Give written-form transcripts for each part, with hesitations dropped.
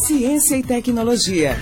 Ciência e tecnologia.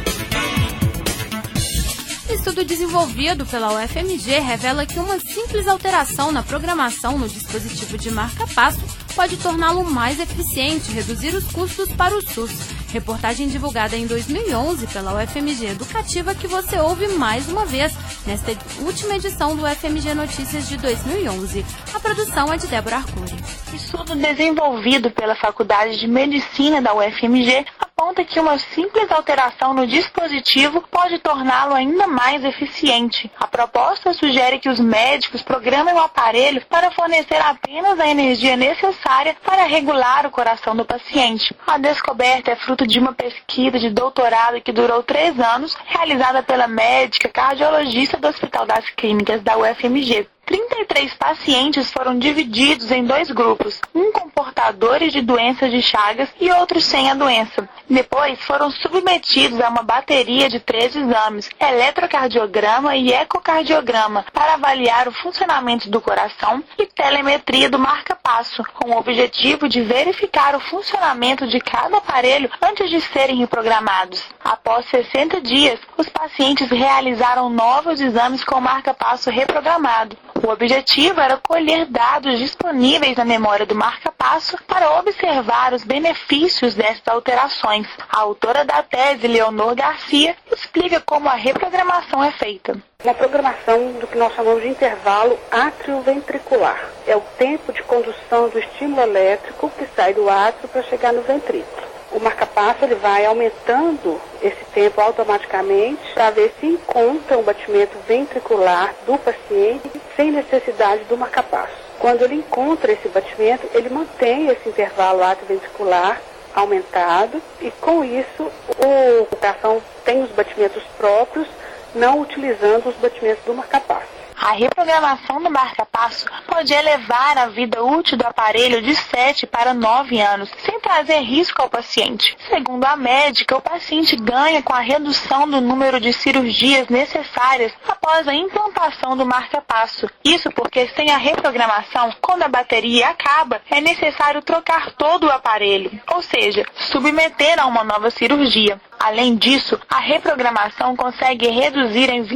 Estudo desenvolvido pela UFMG revela que uma simples alteração na programação no dispositivo de marca-passo pode torná-lo mais eficiente e reduzir os custos para o SUS. Reportagem divulgada em 2011 pela UFMG Educativa que você ouve mais uma vez nesta última edição do UFMG Notícias de 2011. A produção é de Débora Arcuri. Estudo desenvolvido pela Faculdade de Medicina da UFMG aponta que uma simples alteração no dispositivo pode torná-lo ainda mais eficiente. A proposta sugere que os médicos programem o aparelho para fornecer apenas a energia necessária para regular o coração do paciente. A descoberta é fruto de uma pesquisa de doutorado que durou 3 anos, realizada pela médica cardiologista do Hospital das Clínicas da UFMG. 33 pacientes foram divididos em 2 grupos, um com portadores de doenças de Chagas e outros sem a doença. Depois foram submetidos a uma bateria de 3 exames, eletrocardiograma e ecocardiograma, para avaliar o funcionamento do coração e telemetria do marca-passo, com o objetivo de verificar o funcionamento de cada aparelho antes de serem reprogramados. Após 60 dias, os pacientes realizaram novos exames com marca-passo reprogramado. O objetivo era colher dados disponíveis na memória do marca-passo para observar os benefícios dessas alterações. A autora da tese, Leonor Garcia, explica como a reprogramação é feita. Uma programação do que nós chamamos de intervalo átrio-ventricular. É o tempo de condução do estímulo elétrico que sai do átrio para chegar no ventrículo. O marca-passo ele vai aumentando esse tempo automaticamente para ver se encontra um batimento ventricular do paciente sem necessidade do marca-passo. Quando ele encontra esse batimento, ele mantém esse intervalo átrio-ventricular aumentado e com isso o coração tem os batimentos próprios, não utilizando os batimentos do marca-passo. A reprogramação do marca-passo pode elevar a vida útil do aparelho de 7 para 9 anos, sem trazer risco ao paciente. Segundo a médica, o paciente ganha com a redução do número de cirurgias necessárias após a implantação do marca-passo. Isso porque sem a reprogramação, quando a bateria acaba, é necessário trocar todo o aparelho, ou seja, submeter a uma nova cirurgia. Além disso, a reprogramação consegue reduzir em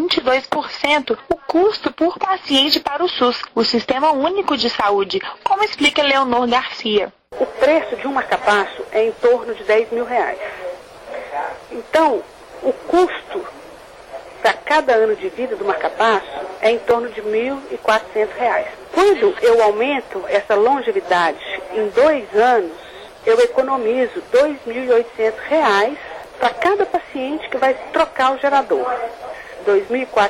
22% o custo por paciente para o SUS, o Sistema Único de Saúde, como explica Leonor Garcia. O preço de um marca-passo é em torno de R$10 mil. Então, o custo para cada ano de vida do marca-passo é em torno de R$ 1.400. Quando eu aumento essa longevidade em 2 anos, eu economizo R$ 2.800 para cada paciente que vai trocar o gerador. R$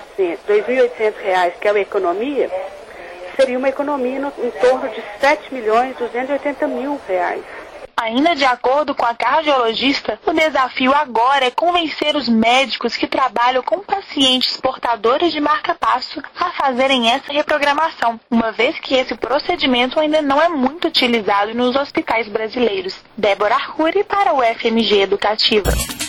2.800, que é a economia, seria uma economia em torno de R$ 7.280.000. Ainda de acordo com a cardiologista, o desafio agora é convencer os médicos que trabalham com pacientes portadores de marca-passo a fazerem essa reprogramação, uma vez que esse procedimento ainda não é muito utilizado nos hospitais brasileiros. Débora Arcuri para o UFMG Educativa.